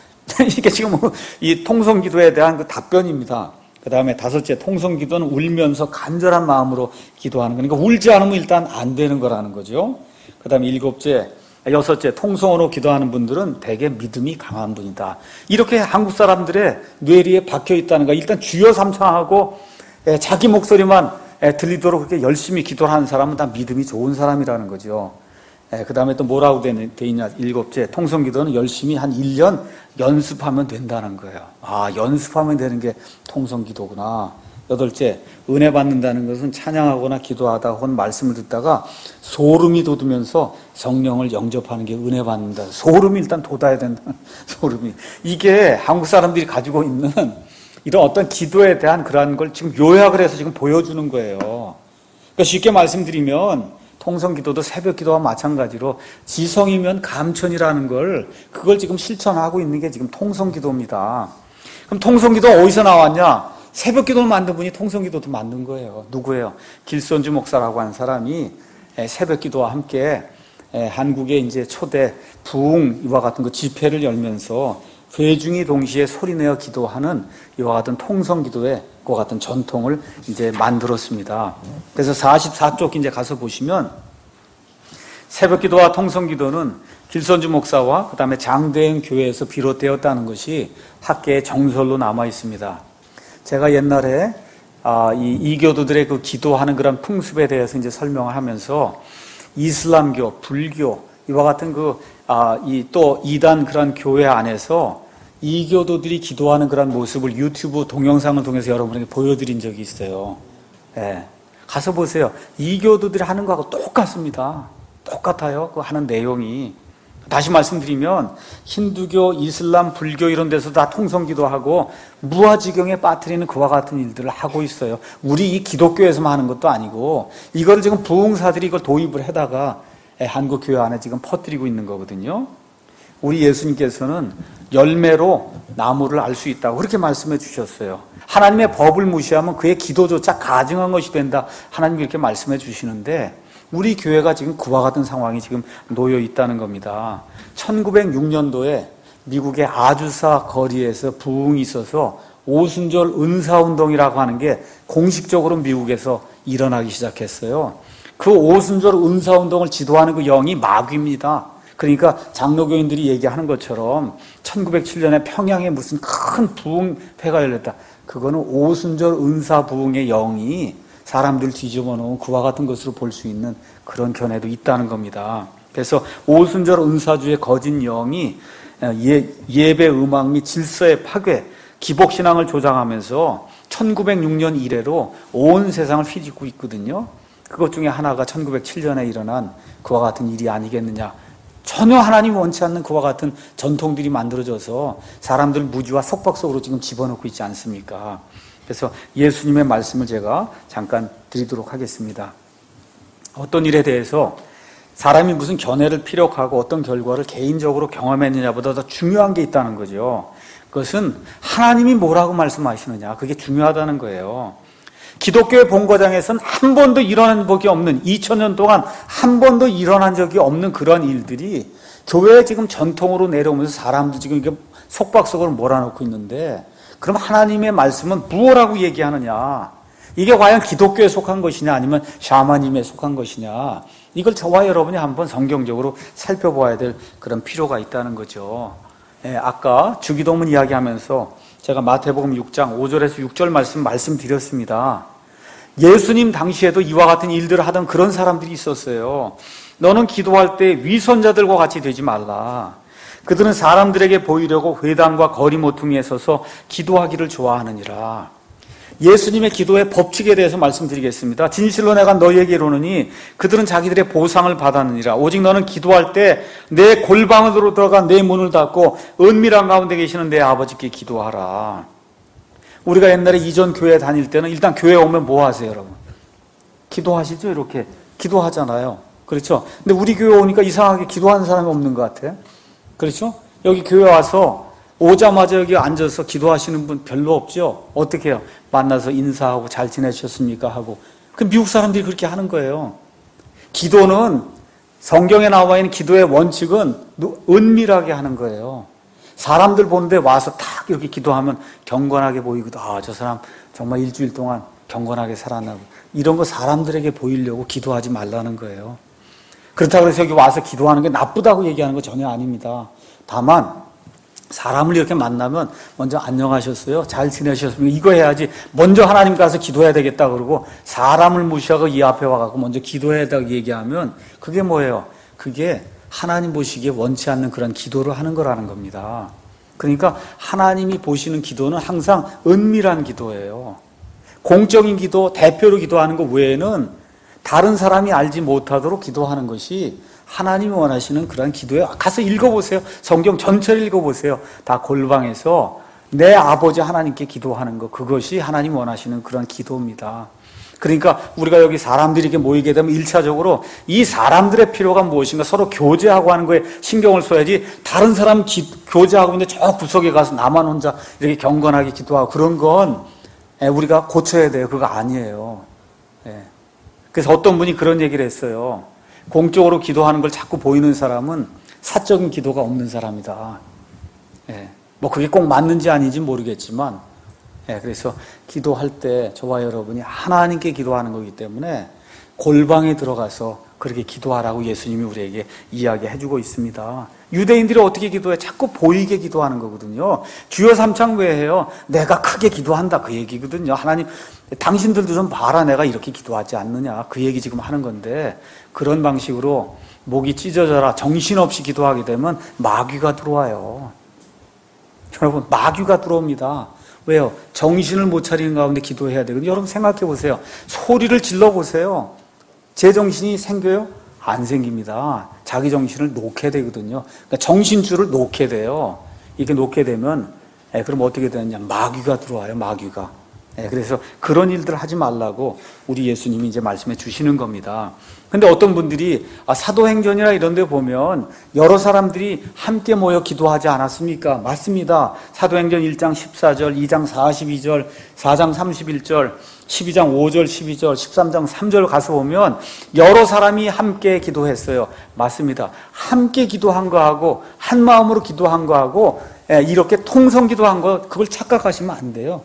이게 지금 이 통성기도에 대한 그 답변입니다. 그 다음에 다섯째, 통성기도는 울면서 간절한 마음으로 기도하는 거니까 울지 않으면 일단 안 되는 거라는 거죠. 그 다음에 일곱째, 여섯째, 통성으로 기도하는 분들은 대개 믿음이 강한 분이다. 이렇게 한국 사람들의 뇌리에 박혀 있다는 거. 일단 주여 삼창하고 자기 목소리만 들리도록 그렇게 열심히 기도를 하는 사람은 다 믿음이 좋은 사람이라는 거죠. 그 다음에 또 뭐라고 돼 있냐. 일곱째, 통성기도는 열심히 한 일 년 연습하면 된다는 거예요. 아, 연습하면 되는 게 통성기도구나. 여덟째, 은혜 받는다는 것은 찬양하거나 기도하다 혹은 말씀을 듣다가 소름이 돋으면서 성령을 영접하는 게 은혜 받는다. 소름이 일단 돋아야 된다. 소름이. 이게 한국 사람들이 가지고 있는 이런 어떤 기도에 대한 그러한 걸 지금 요약을 해서 지금 보여주는 거예요. 그러니까 쉽게 말씀드리면 통성기도도 새벽기도와 마찬가지로 지성이면 감천이라는 걸 그걸 지금 실천하고 있는 게 지금 통성기도입니다. 그럼 통성기도 어디서 나왔냐? 새벽기도를 만든 분이 통성기도도 만든 거예요. 누구예요? 길손주 목사라고 하는 사람이 새벽기도와 함께 한국의 이제 초대 부흥 이와 같은 그 집회를 열면서 회중이 동시에 소리내어 기도하는 이와 같은 통성기도의 그 같은 전통을 이제 만들었습니다. 그래서 사십사 쪽 이제 가서 보시면 새벽기도와 통성기도는 길선주 목사와 그 다음에 장대행 교회에서 비롯되었다는 것이 학계의 정설로 남아 있습니다. 제가 옛날에 아, 이 이교도들의 그 기도하는 그런 풍습에 대해서 이제 설명을 하면서 이슬람교, 불교 이와 같은 그 아, 이 또 이단 그런 교회 안에서 이교도들이 기도하는 그런 모습을 유튜브 동영상을 통해서 여러분에게 보여드린 적이 있어요. 예. 가서 보세요. 이교도들이 하는 거하고 똑같습니다. 똑같아요. 그 하는 내용이. 다시 말씀드리면 힌두교, 이슬람, 불교 이런 데서 다 통성기도하고 무아지경에 빠뜨리는 그와 같은 일들을 하고 있어요. 우리 이 기독교에서만 하는 것도 아니고 이걸 지금 부흥사들이 이걸 도입을 해다가 한국 교회 안에 지금 퍼뜨리고 있는 거거든요. 우리 예수님께서는 열매로 나무를 알 수 있다고 그렇게 말씀해 주셨어요. 하나님의 법을 무시하면 그의 기도조차 가증한 것이 된다. 하나님이 이렇게 말씀해 주시는데 우리 교회가 지금 그와 같은 상황이 지금 놓여 있다는 겁니다. 천구백육 년도에 미국의 아주사 거리에서 부흥이 있어서 오순절 은사운동이라고 하는 게 공식적으로 미국에서 일어나기 시작했어요. 그 오순절 은사운동을 지도하는 그 영이 마귀입니다. 그러니까 장로교인들이 얘기하는 것처럼 천구백칠 년에 평양에 무슨 큰 부흥회가 열렸다. 그거는 오순절 은사 부흥의 영이 사람들 뒤집어 놓은 그와 같은 것으로 볼 수 있는 그런 견해도 있다는 겁니다. 그래서 오순절 은사주의 거짓 영이 예, 예배 음악 및 질서의 파괴, 기복신앙을 조장하면서 천구백육 년 이래로 온 세상을 휘짓고 있거든요. 그것 중에 하나가 천구백칠 년에 일어난 그와 같은 일이 아니겠느냐. 전혀 하나님 원치 않는 그와 같은 전통들이 만들어져서 사람들 무지와 속박 속으로 지금 집어넣고 있지 않습니까? 그래서 예수님의 말씀을 제가 잠깐 드리도록 하겠습니다. 어떤 일에 대해서 사람이 무슨 견해를 피력하고 어떤 결과를 개인적으로 경험했느냐보다 더 중요한 게 있다는 거죠. 그것은 하나님이 뭐라고 말씀하시느냐. 그게 중요하다는 거예요. 기독교의 본거장에서는 한 번도 일어난 적이 없는 이천 년 동안 한 번도 일어난 적이 없는 그런 일들이 교회에 지금 전통으로 내려오면서 사람들 지금 이게 속박 속으로 몰아넣고 있는데 그럼 하나님의 말씀은 무엇라고 얘기하느냐? 이게 과연 기독교에 속한 것이냐 아니면 샤머님에 속한 것이냐? 이걸 저와 여러분이 한번 성경적으로 살펴봐야 될 그런 필요가 있다는 거죠. 예, 아까 주기도문 이야기하면서 제가 마태복음 육 장 오 절에서 육 절 말씀 말씀드렸습니다. 예수님 당시에도 이와 같은 일들을 하던 그런 사람들이 있었어요. 너는 기도할 때 위선자들과 같이 되지 말라. 그들은 사람들에게 보이려고 회당과 거리 모퉁이에 서서 기도하기를 좋아하느니라. 예수님의 기도의 법칙에 대해서 말씀드리겠습니다. 진실로 내가 너희에게 이르노니 그들은 자기들의 보상을 받았느니라. 오직 너는 기도할 때 내 골방으로 들어가 내 문을 닫고 은밀한 가운데 계시는 내 아버지께 기도하라. 우리가 옛날에 이전 교회 다닐 때는 일단 교회 오면 뭐 하세요, 여러분? 기도하시죠? 이렇게 기도하잖아요. 그렇죠? 근데 우리 교회 오니까 이상하게 기도하는 사람이 없는 것 같아. 그렇죠? 여기 교회 와서 오자마자 여기 앉아서 기도하시는 분 별로 없죠? 어떻게 해요? 만나서 인사하고 잘 지내셨습니까? 하고. 그 미국 사람들이 그렇게 하는 거예요. 기도는 성경에 나와 있는 기도의 원칙은 은밀하게 하는 거예요. 사람들 보는데 와서 탁 이렇게 기도하면 경건하게 보이거든. 아, 저 사람 정말 일주일 동안 경건하게 살았나. 이런 거 사람들에게 보이려고 기도하지 말라는 거예요. 그렇다고 해서 여기 와서 기도하는 게 나쁘다고 얘기하는 거 전혀 아닙니다. 다만 사람을 이렇게 만나면 먼저 안녕하셨어요? 잘 지내셨습니까? 이거 해야지 먼저 하나님 가서 기도해야 되겠다 그러고 사람을 무시하고 이 앞에 와갖고 먼저 기도해야 된다고 얘기하면 그게 뭐예요? 그게 하나님 보시기에 원치 않는 그런 기도를 하는 거라는 겁니다. 그러니까 하나님이 보시는 기도는 항상 은밀한 기도예요. 공적인 기도, 대표로 기도하는 것 외에는 다른 사람이 알지 못하도록 기도하는 것이 하나님이 원하시는 그런 기도예요. 가서 읽어보세요. 성경 전체를 읽어보세요. 다 골방에서 내 아버지 하나님께 기도하는 것, 그것이 하나님이 원하시는 그런 기도입니다. 그러니까 우리가 여기 사람들이 모이게 되면 일차적으로 이 사람들의 필요가 무엇인가 서로 교제하고 하는 거에 신경을 써야지, 다른 사람 기, 교제하고 있는데 저 구석에 가서 나만 혼자 이렇게 경건하게 기도하고 그런 건 우리가 고쳐야 돼요. 그거 아니에요. 그래서 어떤 분이 그런 얘기를 했어요. 공적으로 기도하는 걸 자꾸 보이는 사람은 사적인 기도가 없는 사람이다. 뭐 그게 꼭 맞는지 아닌지 모르겠지만, 예, 그래서 기도할 때 저와 여러분이 하나님께 기도하는 거기 때문에 골방에 들어가서 그렇게 기도하라고 예수님이 우리에게 이야기해 주고 있습니다. 유대인들이 어떻게 기도해? 자꾸 보이게 기도하는 거거든요. 주여 삼창 왜 해요? 내가 크게 기도한다, 그 얘기거든요. 하나님, 당신들도 좀 봐라, 내가 이렇게 기도하지 않느냐, 그 얘기 지금 하는 건데, 그런 방식으로 목이 찢어져라 정신없이 기도하게 되면 마귀가 들어와요. 여러분, 마귀가 들어옵니다. 왜요? 정신을 못 차리는 가운데 기도해야 되거든요. 여러분 생각해 보세요. 소리를 질러 보세요. 제 정신이 생겨요? 안 생깁니다. 자기 정신을 놓게 되거든요. 그러니까 정신줄을 놓게 돼요. 이렇게 놓게 되면, 예, 그럼 어떻게 되느냐? 마귀가 들어와요, 마귀가. 예, 그래서 그런 일들 하지 말라고 우리 예수님이 이제 말씀해 주시는 겁니다. 근데 어떤 분들이 아, 사도행전이나 이런 데 보면 여러 사람들이 함께 모여 기도하지 않았습니까? 맞습니다. 사도행전 일 장 십사 절, 이 장 사십이 절, 사 장 삼십일 절, 십이 장 오 절, 십이 절, 십삼 장 삼 절 가서 보면 여러 사람이 함께 기도했어요. 맞습니다. 함께 기도한 거하고 한 마음으로 기도한 거하고 이렇게 통성 기도한 거, 그걸 착각하시면 안 돼요.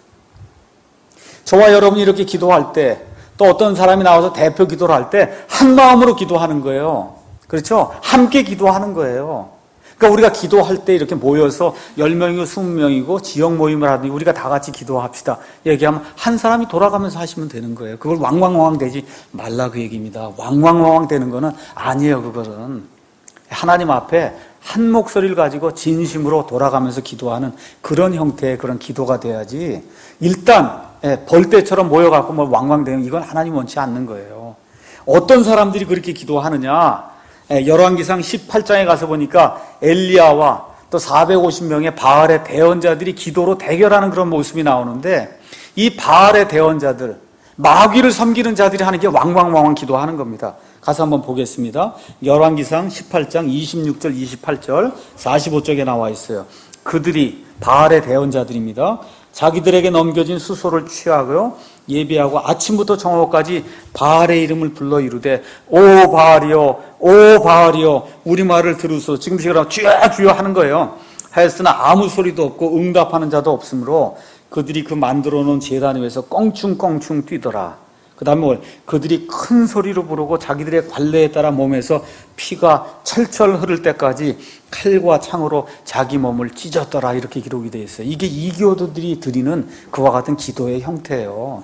저와 여러분이 이렇게 기도할 때, 또 어떤 사람이 나와서 대표 기도를 할 때 한 마음으로 기도하는 거예요. 그렇죠? 함께 기도하는 거예요. 그러니까 우리가 기도할 때 이렇게 모여서 열 명이고 이십 명이고 지역 모임을 하든지 우리가 다 같이 기도합시다 얘기하면 한 사람이 돌아가면서 하시면 되는 거예요. 그걸 왕왕왕왕 되지 말라, 그 얘기입니다. 왕왕왕왕 되는 거는 아니에요. 그거는 하나님 앞에 한 목소리를 가지고 진심으로 돌아가면서 기도하는 그런 형태의 그런 기도가 돼야지, 일단 예, 벌떼처럼 모여갖고 뭐 왕왕대는, 이건 하나님 원치 않는 거예요. 어떤 사람들이 그렇게 기도하느냐? 예, 열왕기상 십팔 장에 가서 보니까 엘리야와 또 사백오십 명의 바알의 대언자들이 기도로 대결하는 그런 모습이 나오는데, 이 바알의 대언자들, 마귀를 섬기는 자들이 하는 게 왕왕왕왕 기도하는 겁니다. 가서 한번 보겠습니다. 열왕기상 십팔 장 이십육 절, 이십팔 절, 사십오 쪽에 나와 있어요. 그들이 바알의 대언자들입니다. 자기들에게 넘겨진 수소를 취하고요, 예비하고 아침부터 정오까지 바알의 이름을 불러 이르되 오 바알이여, 오 바알이여, 우리 말을 들으소서. 지금 지금 주여 주여 하는 거예요. 하였으나 아무 소리도 없고 응답하는 자도 없으므로 그들이 그 만들어 놓은 제단 위에서 껑충껑충 뛰더라. 그 다음에 뭘? 그들이 큰 소리로 부르고 자기들의 관례에 따라 몸에서 피가 철철 흐를 때까지 칼과 창으로 자기 몸을 찢었더라. 이렇게 기록이 되어 있어요. 이게 이교도들이 드리는 그와 같은 기도의 형태예요.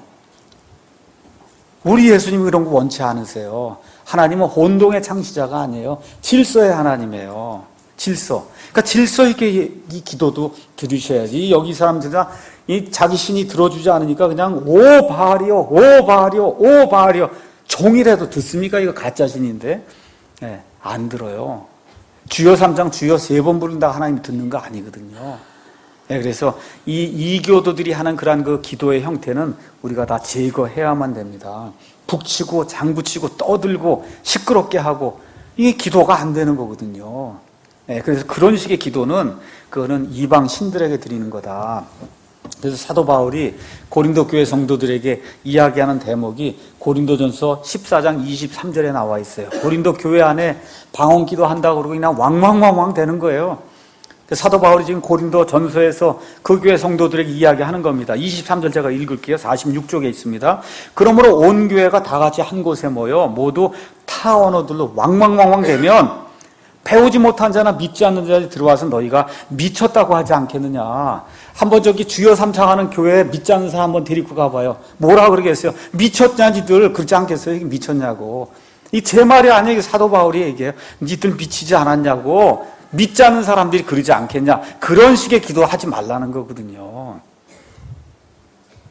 우리 예수님이 그런 거 원치 않으세요. 하나님은 혼동의 창시자가 아니에요. 질서의 하나님이에요. 질서. 그러니까 질서 있게 이 기도도 들으셔야지. 여기 사람들이 이 자기 신이 들어주지 않으니까 그냥 오 바알이요, 오 바알이요, 오 바알이요. 종이라도 듣습니까? 이거 가짜 신인데. 네, 안 들어요. 주여 삼 장 주여 세 번 부른다 하나님이 듣는 거 아니거든요. 네, 그래서 이 이교도들이 하는 그러한 그 기도의 형태는 우리가 다 제거해야만 됩니다. 북치고 장구치고 떠들고 시끄럽게 하고, 이게 기도가 안 되는 거거든요. 네, 그래서 그런 식의 기도는 그거는 이방 신들에게 드리는 거다. 그래서 사도 바울이 고린도 교회 성도들에게 이야기하는 대목이 고린도전서 십사 장 이십삼 절에 나와 있어요. 고린도 교회 안에 방언기도 한다고 그러고 그냥 왕왕왕왕 되는 거예요. 사도 바울이 지금 고린도 전서에서 그 교회 성도들에게 이야기하는 겁니다. 이십삼 절 제가 읽을게요. 사십육 쪽에 있습니다. 그러므로 온 교회가 다 같이 한 곳에 모여 모두 타 언어들로 왕왕왕왕 되면 배우지 못한 자나 믿지 않는 자들이 들어와서 너희가 미쳤다고 하지 않겠느냐. 한번 저기 주여 삼창하는 교회에 믿지 않는 사람 한번 데리고 가봐요. 뭐라 그러겠어요? 미쳤냐 니들. 그러지 않겠어요? 이게 미쳤냐고. 이 제 말이 아니에요. 이게 사도 바울이 얘기해요. 니들 미치지 않았냐고. 믿지 않는 사람들이 그러지 않겠냐. 그런 식의 기도하지 말라는 거거든요.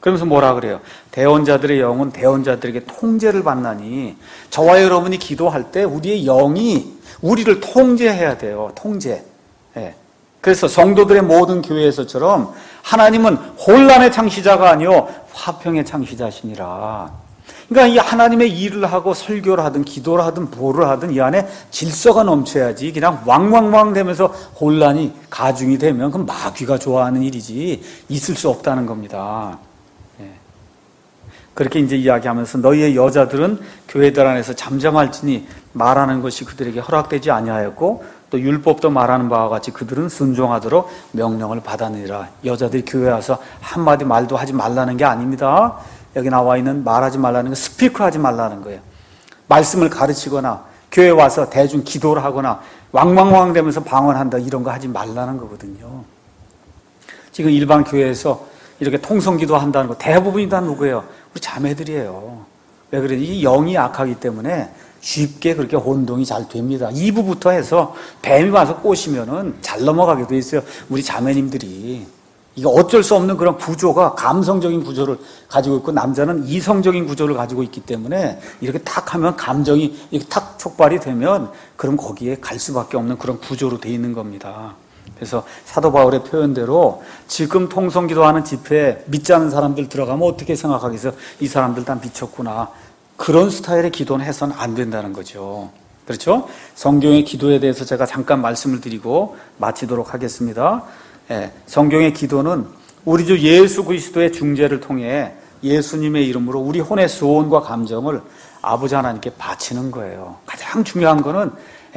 그러면서 뭐라 그래요? 대언자들의 영은 대언자들에게 통제를 받나니, 저와 여러분이 기도할 때 우리의 영이 우리를 통제해야 돼요. 통제. 예. 그래서 성도들의 모든 교회에서처럼 하나님은 혼란의 창시자가 아니요 화평의 창시자시니라. 그러니까 이 하나님의 일을 하고 설교를 하든 기도를 하든 뭐를 하든 이 안에 질서가 넘쳐야지, 그냥 왕왕왕 되면서 혼란이 가중이 되면 그건 마귀가 좋아하는 일이지 있을 수 없다는 겁니다. 예. 그렇게 이제 이야기하면서 너희의 여자들은 교회들 안에서 잠잠할지니 말하는 것이 그들에게 허락되지 아니하였고 또 율법도 말하는 바와 같이 그들은 순종하도록 명령을 받았느니라. 여자들이 교회 와서 한마디 말도 하지 말라는 게 아닙니다. 여기 나와 있는 말하지 말라는 건 스피커 하지 말라는 거예요. 말씀을 가르치거나 교회 와서 대중 기도를 하거나 왕왕왕 되면서 방언한다 이런 거 하지 말라는 거거든요. 지금 일반 교회에서 이렇게 통성기도 한다는 거 대부분이 다 누구예요? 우리 자매들이에요. 왜 그래? 이 영이 약하기 때문에 쉽게 그렇게 혼동이 잘 됩니다. 이 부부터 해서 뱀이 와서 꼬시면은 잘 넘어가게 돼 있어요. 우리 자매님들이. 이게 어쩔 수 없는 그런 구조가 감성적인 구조를 가지고 있고 남자는 이성적인 구조를 가지고 있기 때문에 이렇게 탁 하면 감정이 이렇게 탁 촉발이 되면 그럼 거기에 갈 수밖에 없는 그런 구조로 돼 있는 겁니다. 그래서 사도 바울의 표현대로 지금 통성기도하는 집회에 믿지 않는 사람들 들어가면 어떻게 생각하겠어요? 이 사람들 다 미쳤구나. 그런 스타일의 기도는 해서는 안 된다는 거죠. 그렇죠? 성경의 기도에 대해서 제가 잠깐 말씀을 드리고 마치도록 하겠습니다. 예, 성경의 기도는 우리 주 예수 그리스도의 중재를 통해 예수님의 이름으로 우리 혼의 소원과 감정을 아버지 하나님께 바치는 거예요. 가장 중요한 거는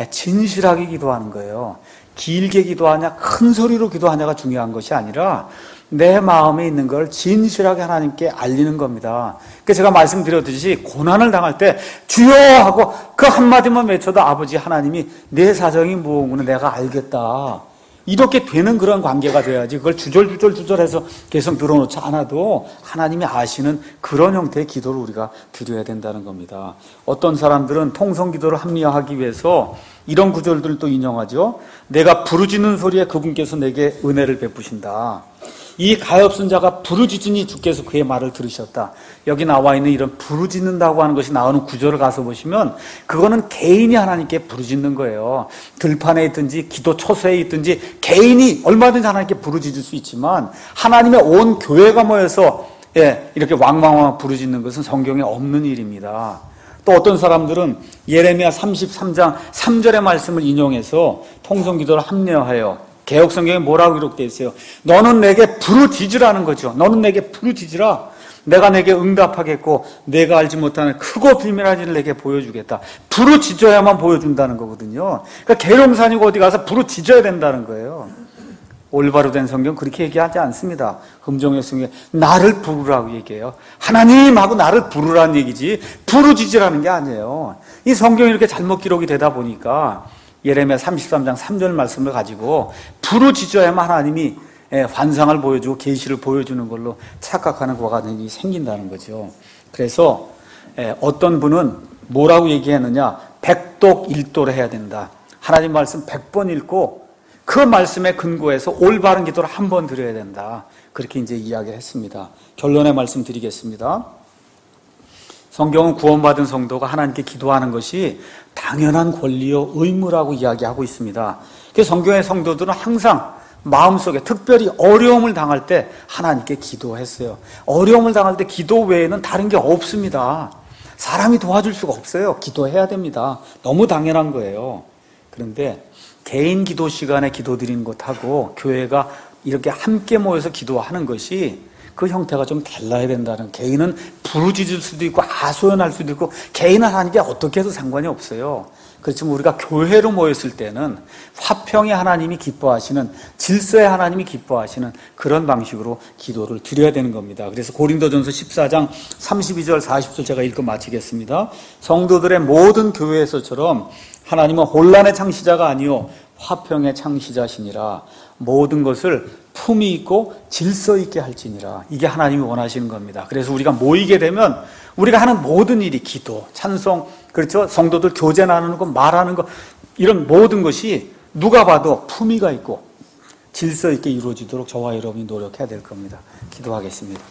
진실하게 기도하는 거예요. 길게 기도하냐 큰 소리로 기도하냐가 중요한 것이 아니라 내 마음에 있는 걸 진실하게 하나님께 알리는 겁니다. 그래서 제가 말씀드렸듯이 고난을 당할 때 주여 하고 그 한마디만 외쳐도 아버지 하나님이 내 사정이 무엇이구나 내가 알겠다. 이렇게 되는 그런 관계가 돼야지 그걸 주절주절 주절해서 계속 늘어놓지 않아도 하나님이 아시는 그런 형태의 기도를 우리가 드려야 된다는 겁니다. 어떤 사람들은 통성기도를 합리화하기 위해서 이런 구절들을 또 인용하죠. 내가 부르짖는 소리에 그분께서 내게 은혜를 베푸신다. 이 가엾은 자가 부르짖으니 주께서 그의 말을 들으셨다. 여기 나와 있는 이런 부르짖는다고 하는 것이 나오는 구절을 가서 보시면 그거는 개인이 하나님께 부르짖는 거예요. 들판에 있든지 기도 초소에 있든지 개인이 얼마든지 하나님께 부르짖을 수 있지만 하나님의 온 교회가 모여서 예, 이렇게 왕왕왕 부르짖는 것은 성경에 없는 일입니다. 또 어떤 사람들은 예레미야 삼십삼 장 삼 절의 말씀을 인용해서 통성기도를 합리화하여 개혁성경에 뭐라고 기록되어 있어요? 너는 내게 부르짖으라는 거죠. 너는 내게 부르짖으라. 내가 내게 응답하겠고 내가 알지 못하는 크고 비밀한 일을 내게 보여주겠다. 부르짖어야만 보여준다는 거거든요. 그러니까 계룡산이고 어디 가서 부르짖어야 된다는 거예요. 올바로 된 성경 그렇게 얘기하지 않습니다. 금종의 성경에 나를 부르라고 얘기해요. 하나님하고 나를 부르라는 얘기지 부르짖으라는 게 아니에요. 이 성경이 이렇게 잘못 기록이 되다 보니까 예레미야 삼십삼 장 삼 절 말씀을 가지고 부르짖어야만 하나님이 환상을 보여주고 계시를 보여주는 걸로 착각하는 과정이 생긴다는 거죠. 그래서 어떤 분은 뭐라고 얘기했느냐? 백독일도를 해야 된다. 하나님 말씀 백 번 읽고 그 말씀에 근거해서 올바른 기도를 한 번 드려야 된다. 그렇게 이제 이야기를 했습니다. 결론의 말씀 드리겠습니다. 성경은 구원받은 성도가 하나님께 기도하는 것이 당연한 권리요 의무라고 이야기하고 있습니다. 그래서 성경의 성도들은 항상 마음속에 특별히 어려움을 당할 때 하나님께 기도했어요. 어려움을 당할 때 기도 외에는 다른 게 없습니다. 사람이 도와줄 수가 없어요. 기도해야 됩니다. 너무 당연한 거예요. 그런데 개인 기도 시간에 기도드리는 것하고 교회가 이렇게 함께 모여서 기도하는 것이 그 형태가 좀 달라야 된다는. 개인은 부르짖을 수도 있고 하소연할 수도 있고 개인은 하나님께 어떻게 해도 상관이 없어요. 그렇지만 우리가 교회로 모였을 때는 화평의 하나님이 기뻐하시는, 질서의 하나님이 기뻐하시는 그런 방식으로 기도를 드려야 되는 겁니다. 그래서 고린도전서 십사 장 삼십이 절 사십 절 제가 읽고 마치겠습니다. 성도들의 모든 교회에서처럼 하나님은 혼란의 창시자가 아니요 화평의 창시자시니라. 모든 것을 품위 있고 질서 있게 할지니라. 이게 하나님이 원하시는 겁니다. 그래서 우리가 모이게 되면 우리가 하는 모든 일이 기도, 찬송, 그렇죠? 성도들 교제 나누는 거, 말하는 거, 이런 모든 것이 누가 봐도 품위가 있고 질서 있게 이루어지도록 저와 여러분이 노력해야 될 겁니다. 기도하겠습니다.